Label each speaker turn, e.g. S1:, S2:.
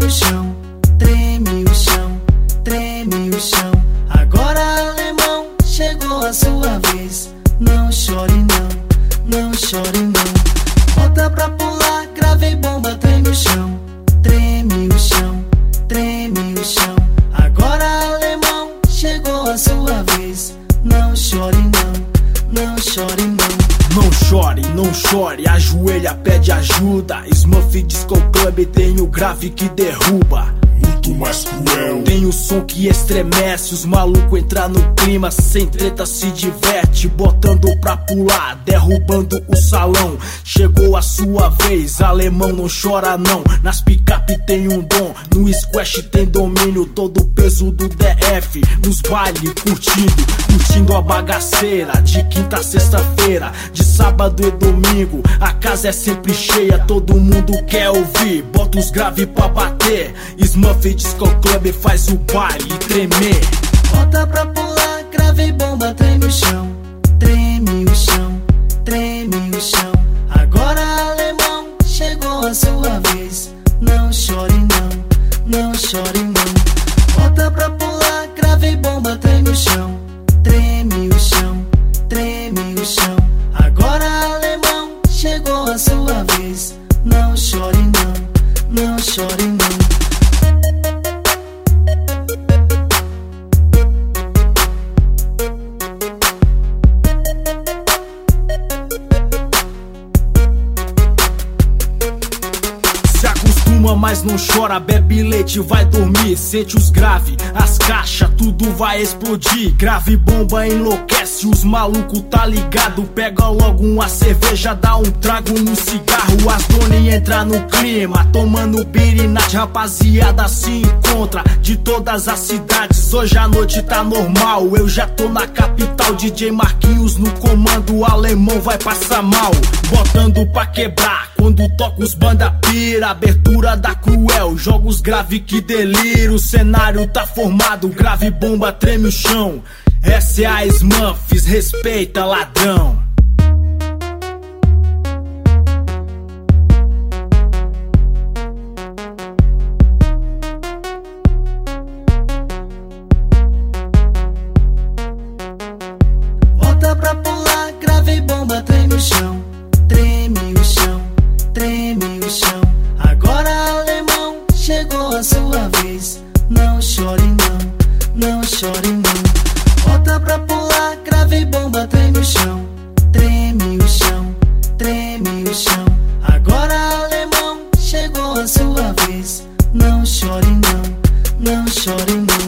S1: o chão, treme o chão, treme o chão. Agora, alemão, chegou a sua vez. Não chore não, não chore não. Bota pra pular, gravei bomba, treme o chão, treme o chão, treme o chão. Agora, alemão, chegou a sua vez. Não chore não, não chore não.
S2: Não chore, não chore, ajoelha, pede ajuda. Smurf Disco Club tem o grave que derruba.
S3: Muito mais cruel.
S2: Tem o som que estremece, os malucos entram no clima, sem treta se diverte, botando pra pular, derrubando o salão. Chegou a sua vez, alemão não chora não. Nas picape tem um dom, no squash tem domínio, todo o peso do DF. Nos bailes curtindo a bagaceira, de quinta a sexta-feira, de sábado e domingo. A casa é sempre cheia, todo mundo quer ouvir, bota os grave pra bater. Smurf Disco Club faz o baile tremer.
S1: Bota pra pular, gravei bomba, treme o chão, treme o chão, treme o chão. Agora, alemão, chegou a sua vez. Não chore não, não chore não. Bota pra pular, gravei bomba, treme o chão, treme o chão, treme o chão. Agora, alemão, chegou a sua vez. Não chore não, não chore não.
S2: Mas não chora, bebe leite, vai dormir. Sente os grave, as caixas, tudo vai explodir. Grave bomba enlouquece, os malucos tá ligado. Pega logo uma cerveja, dá um trago no cigarro. As donas entra no clima, tomando birinate. Rapaziada se encontra de todas as cidades. Hoje a noite tá normal, eu já tô na capital. DJ Marquinhos no comando, o alemão vai passar mal. Botando pra quebrar, quando toca os banda pira. Abertura da cruel, jogos grave que delírio. O cenário tá formado, grave bomba treme o chão. Essa é a Smurfs, respeita ladrão.
S1: Bota pra pular, gravei bomba, treme o chão, treme o chão, treme o chão. Agora, alemão, chegou a sua vez. Não chore não, não chore não. Bota pra pular, gravei bomba, treme o chão, treme o chão, treme o chão. Agora, alemão, chegou a sua vez. Não chore não, não chore não.